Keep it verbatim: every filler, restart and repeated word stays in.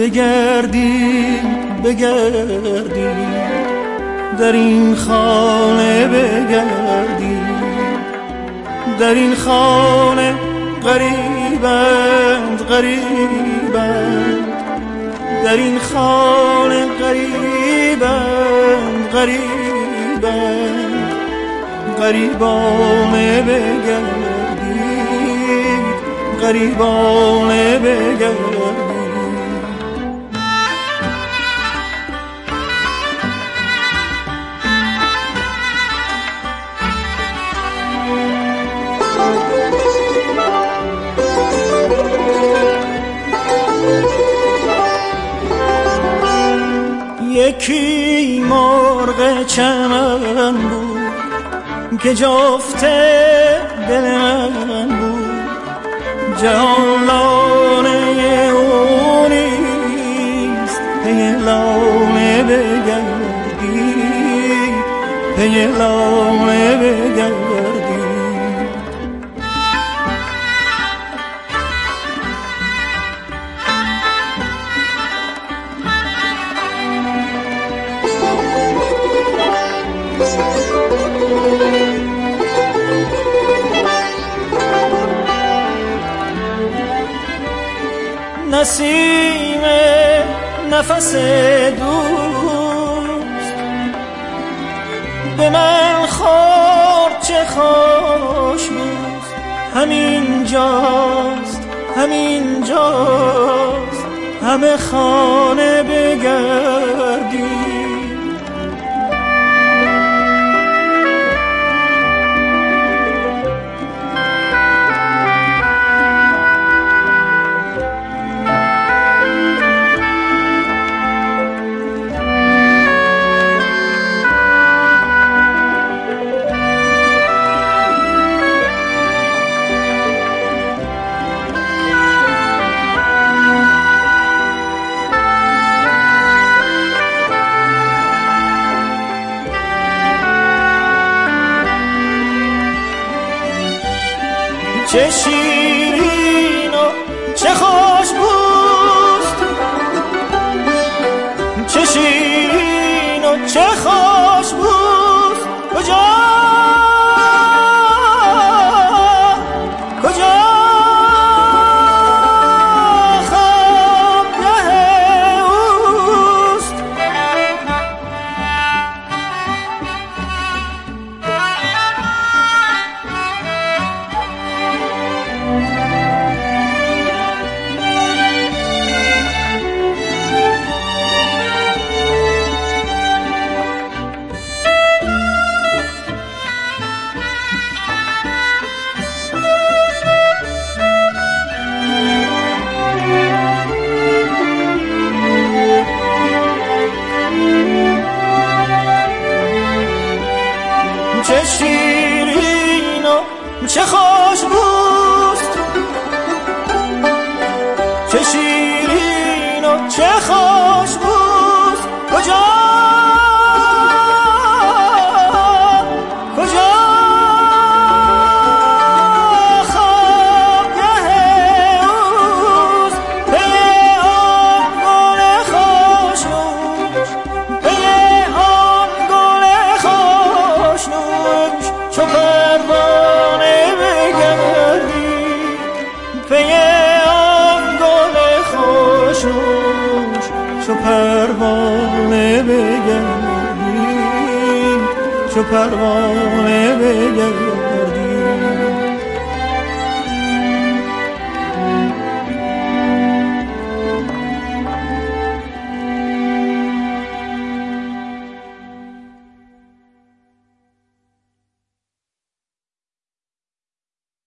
بگردید بگردید در این خانه بگردید، در این خانه غریبند غریبند، در این خانه غریبند غریبند، غریبانه بگردید غریبانه بگردید. یکی مرغ چمن بود که جفت دل من بود، جهان لانه او نیست، پی لانه بگردی، پی لانه بگردی. نسیم نفس دوست به من خورد چه خوش بود، همین جاست همین جاست همه خانه بگردی. چه شیرین و چه خوش بوست، چه شیرین و چه خوش بوست، کجا کجا خوابگاه اوست. چه شیرین و چه خوش بوست، چه شیرین و چه خوش بوست، کجا کجا خوابگاه اوست، پی آن گل خوشنوش، پی آن گل خوشنوش، چو پروانه بگردی، پی آن گل خوشنوش، چو پروانه بگردی، چو پروانه بگردی.